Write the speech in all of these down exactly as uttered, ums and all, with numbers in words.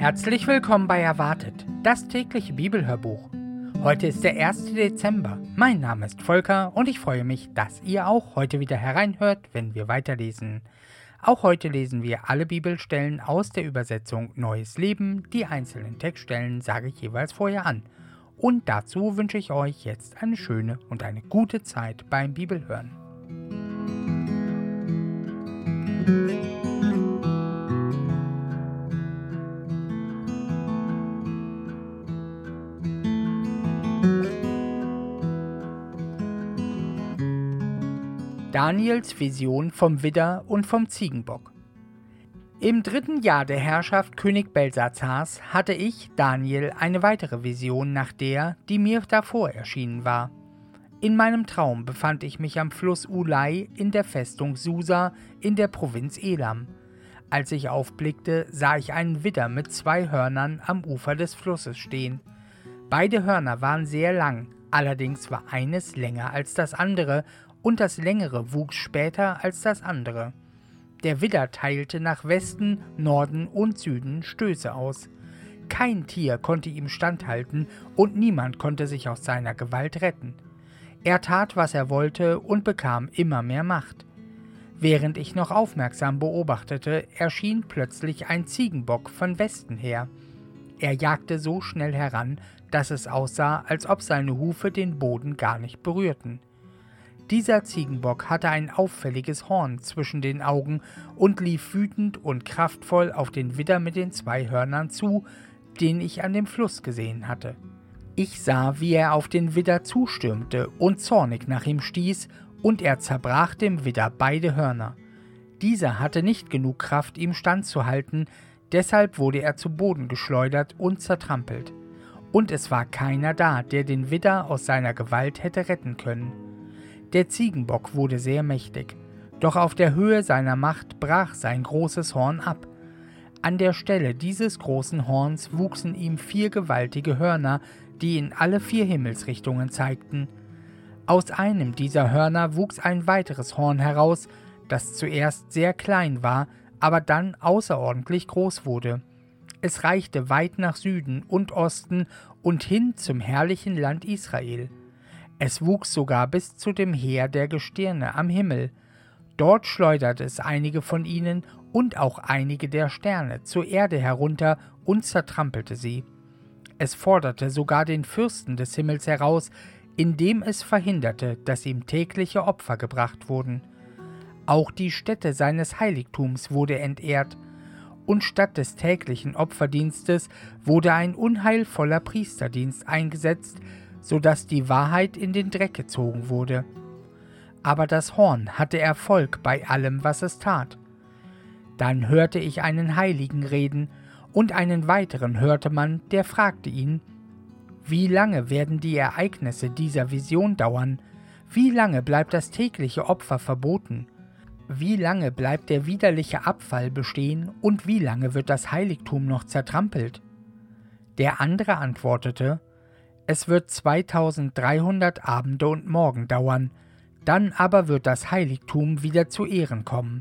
Herzlich willkommen bei Erwartet, das tägliche Bibelhörbuch. Heute ist der erste Dezember. Mein Name ist Volker und ich freue mich, dass ihr auch heute wieder hereinhört, wenn wir weiterlesen. Auch heute lesen wir alle Bibelstellen aus der Übersetzung Neues Leben. Die einzelnen Textstellen sage ich jeweils vorher an. Und dazu wünsche ich euch jetzt eine schöne und eine gute Zeit beim Bibelhören. Daniels Vision vom Widder und vom Ziegenbock. Im dritten Jahr der Herrschaft König Belsazars hatte ich, Daniel, eine weitere Vision nach der, die mir davor erschienen war. In meinem Traum befand ich mich am Fluss Ulai in der Festung Susa in der Provinz Elam. Als ich aufblickte, sah ich einen Widder mit zwei Hörnern am Ufer des Flusses stehen. Beide Hörner waren sehr lang, allerdings war eines länger als das andere und das längere wuchs später als das andere. Der Widder teilte nach Westen, Norden und Süden Stöße aus. Kein Tier konnte ihm standhalten und niemand konnte sich aus seiner Gewalt retten. Er tat, was er wollte und bekam immer mehr Macht. Während ich noch aufmerksam beobachtete, erschien plötzlich ein Ziegenbock von Westen her. Er jagte so schnell heran, dass es aussah, als ob seine Hufe den Boden gar nicht berührten. Dieser Ziegenbock hatte ein auffälliges Horn zwischen den Augen und lief wütend und kraftvoll auf den Widder mit den zwei Hörnern zu, den ich an dem Fluss gesehen hatte. Ich sah, wie er auf den Widder zustürmte und zornig nach ihm stieß, und er zerbrach dem Widder beide Hörner. Dieser hatte nicht genug Kraft, ihm standzuhalten, deshalb wurde er zu Boden geschleudert und zertrampelt. Und es war keiner da, der den Widder aus seiner Gewalt hätte retten können. Der Ziegenbock wurde sehr mächtig, doch auf der Höhe seiner Macht brach sein großes Horn ab. An der Stelle dieses großen Horns wuchsen ihm vier gewaltige Hörner, die in alle vier Himmelsrichtungen zeigten. Aus einem dieser Hörner wuchs ein weiteres Horn heraus, das zuerst sehr klein war, aber dann außerordentlich groß wurde. Es reichte weit nach Süden und Osten und hin zum herrlichen Land Israel. Es wuchs sogar bis zu dem Heer der Gestirne am Himmel. Dort schleuderte es einige von ihnen und auch einige der Sterne zur Erde herunter und zertrampelte sie. Es forderte sogar den Fürsten des Himmels heraus, indem es verhinderte, dass ihm tägliche Opfer gebracht wurden. Auch die Stätte seines Heiligtums wurde entehrt, und statt des täglichen Opferdienstes wurde ein unheilvoller Priesterdienst eingesetzt, sodass die Wahrheit in den Dreck gezogen wurde. Aber das Horn hatte Erfolg bei allem, was es tat. Dann hörte ich einen Heiligen reden, und einen weiteren hörte man, der fragte ihn: Wie lange werden die Ereignisse dieser Vision dauern? Wie lange bleibt das tägliche Opfer verboten? Wie lange bleibt der widerliche Abfall bestehen und wie lange wird das Heiligtum noch zertrampelt? Der andere antwortete: Es wird zweitausenddreihundert Abende und Morgen dauern, dann aber wird das Heiligtum wieder zu Ehren kommen.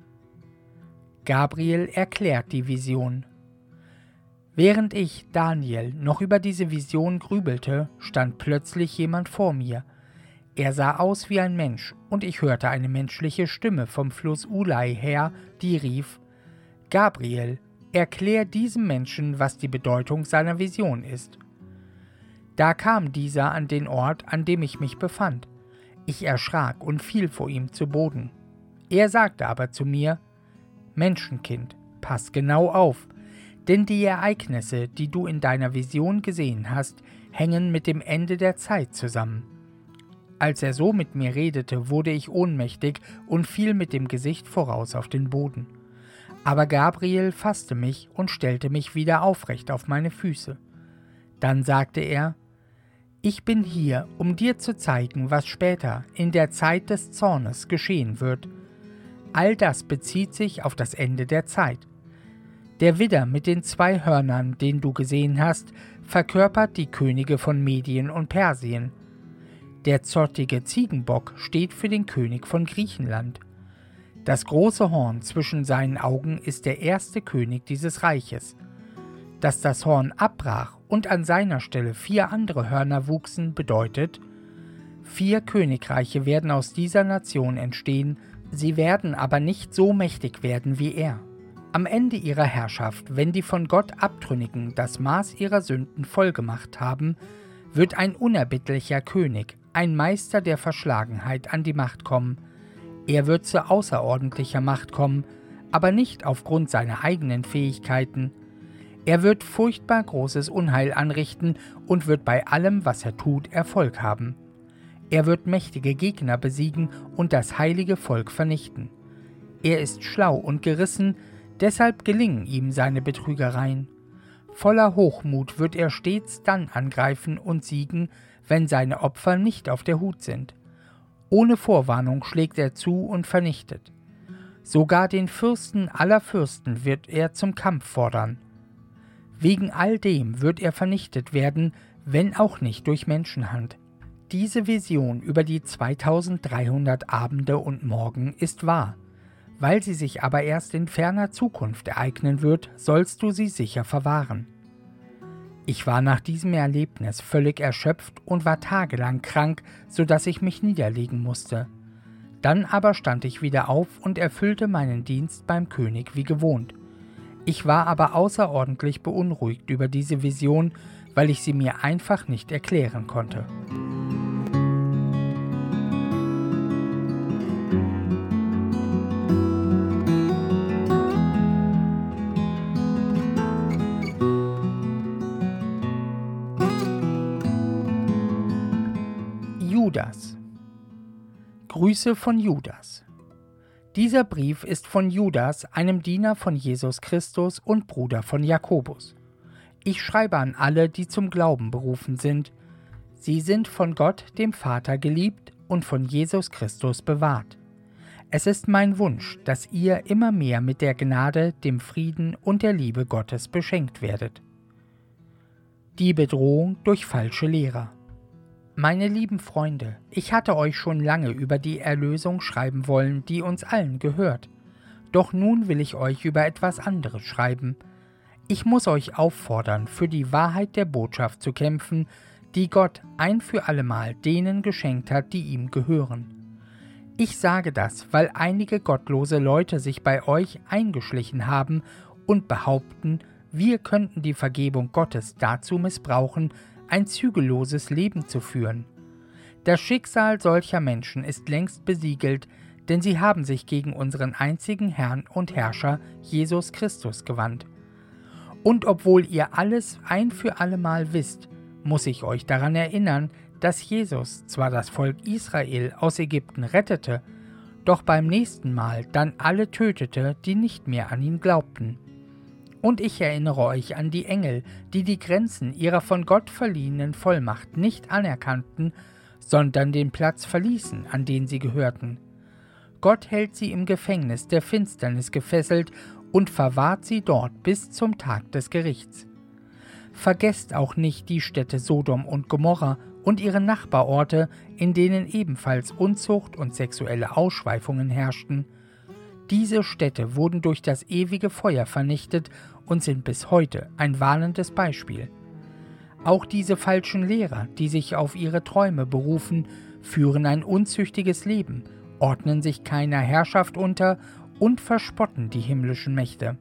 Gabriel erklärt die Vision. Während ich, Daniel, noch über diese Vision grübelte, stand plötzlich jemand vor mir. Er sah aus wie ein Mensch, und ich hörte eine menschliche Stimme vom Fluss Ulai her, die rief: Gabriel, erklär diesem Menschen, was die Bedeutung seiner Vision ist. Da kam dieser an den Ort, an dem ich mich befand. Ich erschrak und fiel vor ihm zu Boden. Er sagte aber zu mir: Menschenkind, pass genau auf, denn die Ereignisse, die du in deiner Vision gesehen hast, hängen mit dem Ende der Zeit zusammen. Als er so mit mir redete, wurde ich ohnmächtig und fiel mit dem Gesicht voraus auf den Boden. Aber Gabriel fasste mich und stellte mich wieder aufrecht auf meine Füße. Dann sagte er: Ich bin hier, um dir zu zeigen, was später, in der Zeit des Zornes, geschehen wird. All das bezieht sich auf das Ende der Zeit. Der Widder mit den zwei Hörnern, den du gesehen hast, verkörpert die Könige von Medien und Persien. Der zottige Ziegenbock steht für den König von Griechenland. Das große Horn zwischen seinen Augen ist der erste König dieses Reiches. Dass das Horn abbrach und an seiner Stelle vier andere Hörner wuchsen, bedeutet: Vier Königreiche werden aus dieser Nation entstehen, sie werden aber nicht so mächtig werden wie er. Am Ende ihrer Herrschaft, wenn die von Gott Abtrünnigen das Maß ihrer Sünden vollgemacht haben, wird ein unerbittlicher König, ein Meister der Verschlagenheit an die Macht kommen. Er wird zu außerordentlicher Macht kommen, aber nicht aufgrund seiner eigenen Fähigkeiten. Er wird furchtbar großes Unheil anrichten und wird bei allem, was er tut, Erfolg haben. Er wird mächtige Gegner besiegen und das heilige Volk vernichten. Er ist schlau und gerissen, deshalb gelingen ihm seine Betrügereien. Voller Hochmut wird er stets dann angreifen und siegen, wenn seine Opfer nicht auf der Hut sind. Ohne Vorwarnung schlägt er zu und vernichtet. Sogar den Fürsten aller Fürsten wird er zum Kampf fordern. Wegen all dem wird er vernichtet werden, wenn auch nicht durch Menschenhand. Diese Vision über die zweitausenddreihundert Abende und Morgen ist wahr. Weil sie sich aber erst in ferner Zukunft ereignen wird, sollst du sie sicher verwahren. Ich war nach diesem Erlebnis völlig erschöpft und war tagelang krank, so dass ich mich niederlegen musste. Dann aber stand ich wieder auf und erfüllte meinen Dienst beim König wie gewohnt. Ich war aber außerordentlich beunruhigt über diese Vision, weil ich sie mir einfach nicht erklären konnte. Judas. Grüße von Judas. Dieser Brief ist von Judas, einem Diener von Jesus Christus und Bruder von Jakobus. Ich schreibe an alle, die zum Glauben berufen sind. Sie sind von Gott, dem Vater, geliebt und von Jesus Christus bewahrt. Es ist mein Wunsch, dass ihr immer mehr mit der Gnade, dem Frieden und der Liebe Gottes beschenkt werdet. Die Bedrohung durch falsche Lehrer. Meine lieben Freunde, ich hatte euch schon lange über die Erlösung schreiben wollen, die uns allen gehört. Doch nun will ich euch über etwas anderes schreiben. Ich muss euch auffordern, für die Wahrheit der Botschaft zu kämpfen, die Gott ein für allemal denen geschenkt hat, die ihm gehören. Ich sage das, weil einige gottlose Leute sich bei euch eingeschlichen haben und behaupten, wir könnten die Vergebung Gottes dazu missbrauchen, ein zügelloses Leben zu führen. Das Schicksal solcher Menschen ist längst besiegelt, denn sie haben sich gegen unseren einzigen Herrn und Herrscher, Jesus Christus, gewandt. Und obwohl ihr alles ein für allemal wisst, muss ich euch daran erinnern, dass Jesus zwar das Volk Israel aus Ägypten rettete, doch beim nächsten Mal dann alle tötete, die nicht mehr an ihn glaubten. Und ich erinnere euch an die Engel, die die Grenzen ihrer von Gott verliehenen Vollmacht nicht anerkannten, sondern den Platz verließen, an den sie gehörten. Gott hält sie im Gefängnis der Finsternis gefesselt und verwahrt sie dort bis zum Tag des Gerichts. Vergesst auch nicht die Städte Sodom und Gomorra und ihre Nachbarorte, in denen ebenfalls Unzucht und sexuelle Ausschweifungen herrschten. Diese Städte wurden durch das ewige Feuer vernichtet und sind bis heute ein warnendes Beispiel. Auch diese falschen Lehrer, die sich auf ihre Träume berufen, führen ein unzüchtiges Leben, ordnen sich keiner Herrschaft unter und verspotten die himmlischen Mächte.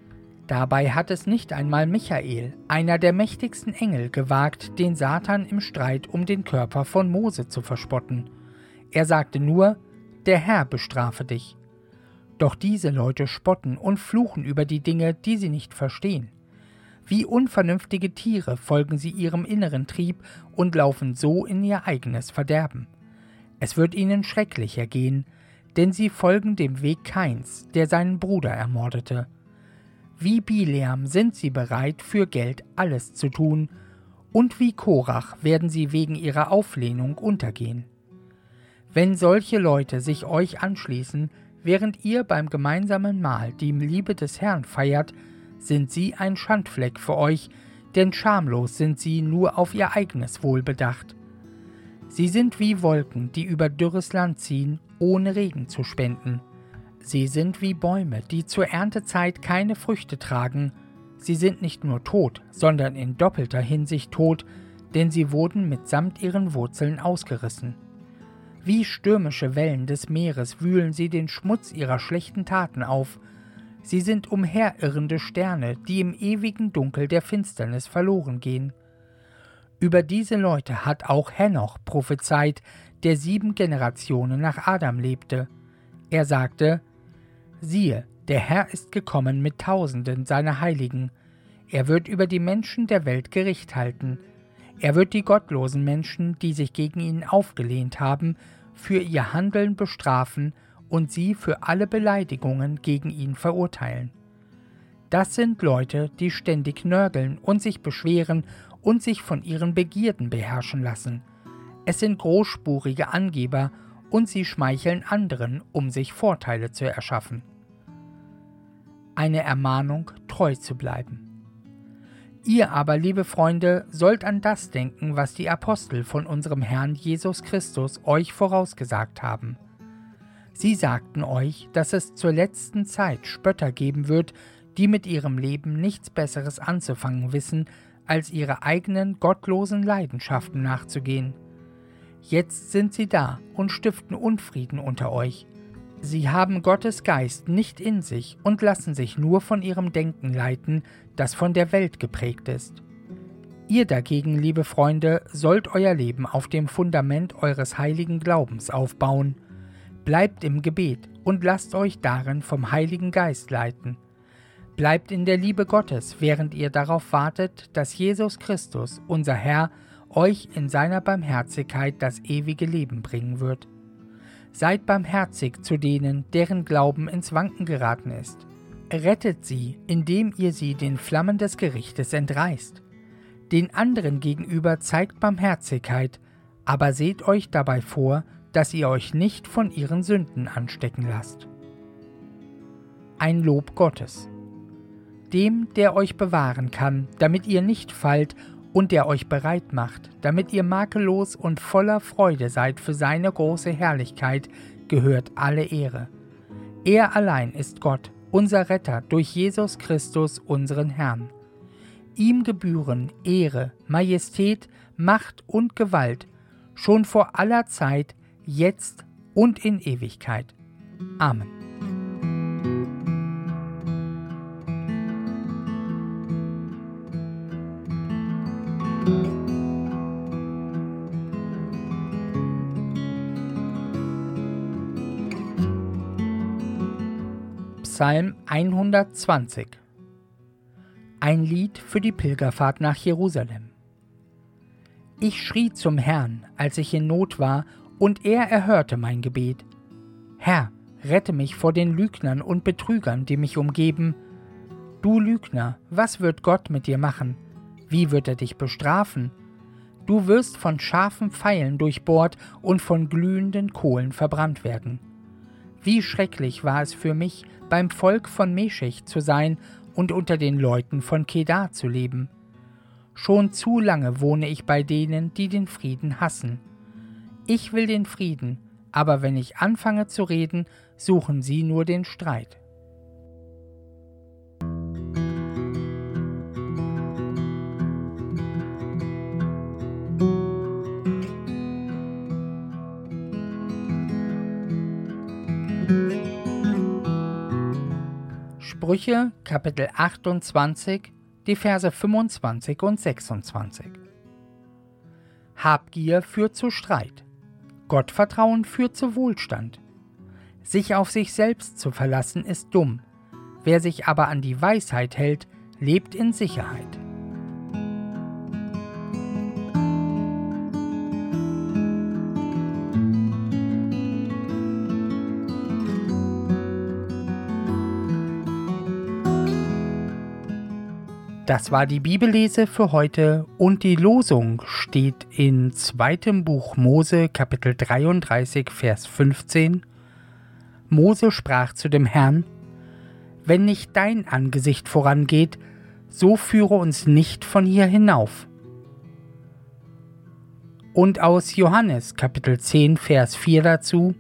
Dabei hat es nicht einmal Michael, einer der mächtigsten Engel, gewagt, den Satan im Streit um den Körper von Mose zu verspotten. Er sagte nur, der Herr bestrafe dich. Doch diese Leute spotten und fluchen über die Dinge, die sie nicht verstehen. Wie unvernünftige Tiere folgen sie ihrem inneren Trieb und laufen so in ihr eigenes Verderben. Es wird ihnen schrecklicher gehen, denn sie folgen dem Weg Kains, der seinen Bruder ermordete. Wie Bileam sind sie bereit, für Geld alles zu tun, und wie Korach werden sie wegen ihrer Auflehnung untergehen. Wenn solche Leute sich euch anschließen, während ihr beim gemeinsamen Mahl die Liebe des Herrn feiert, sind sie ein Schandfleck für euch, denn schamlos sind sie nur auf ihr eigenes Wohl bedacht. Sie sind wie Wolken, die über dürres Land ziehen, ohne Regen zu spenden. Sie sind wie Bäume, die zur Erntezeit keine Früchte tragen. Sie sind nicht nur tot, sondern in doppelter Hinsicht tot, denn sie wurden mitsamt ihren Wurzeln ausgerissen. Wie stürmische Wellen des Meeres wühlen sie den Schmutz ihrer schlechten Taten auf. Sie sind umherirrende Sterne, die im ewigen Dunkel der Finsternis verloren gehen. Über diese Leute hat auch Henoch prophezeit, der sieben Generationen nach Adam lebte. Er sagte: Siehe, der Herr ist gekommen mit Tausenden seiner Heiligen. Er wird über die Menschen der Welt Gericht halten. Er wird die gottlosen Menschen, die sich gegen ihn aufgelehnt haben, für ihr Handeln bestrafen und sie für alle Beleidigungen gegen ihn verurteilen. Das sind Leute, die ständig nörgeln und sich beschweren und sich von ihren Begierden beherrschen lassen. Es sind großspurige Angeber und sie schmeicheln anderen, um sich Vorteile zu erschaffen. Eine Ermahnung, treu zu bleiben. Ihr aber, liebe Freunde, sollt an das denken, was die Apostel von unserem Herrn Jesus Christus euch vorausgesagt haben. Sie sagten euch, dass es zur letzten Zeit Spötter geben wird, die mit ihrem Leben nichts Besseres anzufangen wissen, als ihre eigenen gottlosen Leidenschaften nachzugehen. Jetzt sind sie da und stiften Unfrieden unter euch. Sie haben Gottes Geist nicht in sich und lassen sich nur von ihrem Denken leiten, das von der Welt geprägt ist. Ihr dagegen, liebe Freunde, sollt euer Leben auf dem Fundament eures heiligen Glaubens aufbauen. Bleibt im Gebet und lasst euch darin vom Heiligen Geist leiten. Bleibt in der Liebe Gottes, während ihr darauf wartet, dass Jesus Christus, unser Herr, euch in seiner Barmherzigkeit das ewige Leben bringen wird. Seid barmherzig zu denen, deren Glauben ins Wanken geraten ist. Rettet sie, indem ihr sie den Flammen des Gerichtes entreißt. Den anderen gegenüber zeigt Barmherzigkeit, aber seht euch dabei vor, dass ihr euch nicht von ihren Sünden anstecken lasst. Ein Lob Gottes. Dem, der euch bewahren kann, damit ihr nicht fallt, und der euch bereit macht, damit ihr makellos und voller Freude seid für seine große Herrlichkeit, gehört alle Ehre. Er allein ist Gott, unser Retter, durch Jesus Christus, unseren Herrn. Ihm gebühren Ehre, Majestät, Macht und Gewalt, schon vor aller Zeit, jetzt und in Ewigkeit. Amen. Psalm hundertzwanzig. Ein Lied für die Pilgerfahrt nach Jerusalem. Ich schrie zum Herrn, als ich in Not war, und er erhörte mein Gebet. Herr, rette mich vor den Lügnern und Betrügern, die mich umgeben. Du Lügner, was wird Gott mit dir machen? Wie wird er dich bestrafen? Du wirst von scharfen Pfeilen durchbohrt und von glühenden Kohlen verbrannt werden. Wie schrecklich war es für mich, beim Volk von Meschech zu sein und unter den Leuten von Kedar zu leben. Schon zu lange wohne ich bei denen, die den Frieden hassen. Ich will den Frieden, aber wenn ich anfange zu reden, suchen sie nur den Streit. Sprüche, Kapitel achtundzwanzig, die Verse fünfundzwanzig und sechsundzwanzig. Habgier führt zu Streit. Gottvertrauen führt zu Wohlstand. Sich auf sich selbst zu verlassen ist dumm. Wer sich aber an die Weisheit hält, lebt in Sicherheit. Das war die Bibellese für heute und die Losung steht in zweitem Buch Mose, Kapitel dreiunddreißig, Vers fünfzehn. Mose sprach zu dem Herrn: Wenn nicht dein Angesicht vorangeht, so führe uns nicht von hier hinauf. Und aus Johannes, Kapitel zehn, Vers vier dazu: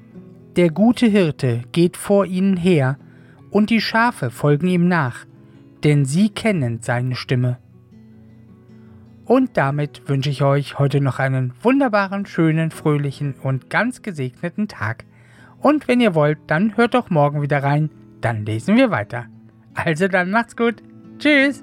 Der gute Hirte geht vor ihnen her, und die Schafe folgen ihm nach. denn sie kennen seine Stimme. Und damit wünsche ich euch heute noch einen wunderbaren, schönen, fröhlichen und ganz gesegneten Tag. Und wenn ihr wollt, dann hört doch morgen wieder rein, dann lesen wir weiter. Also dann macht's gut. Tschüss.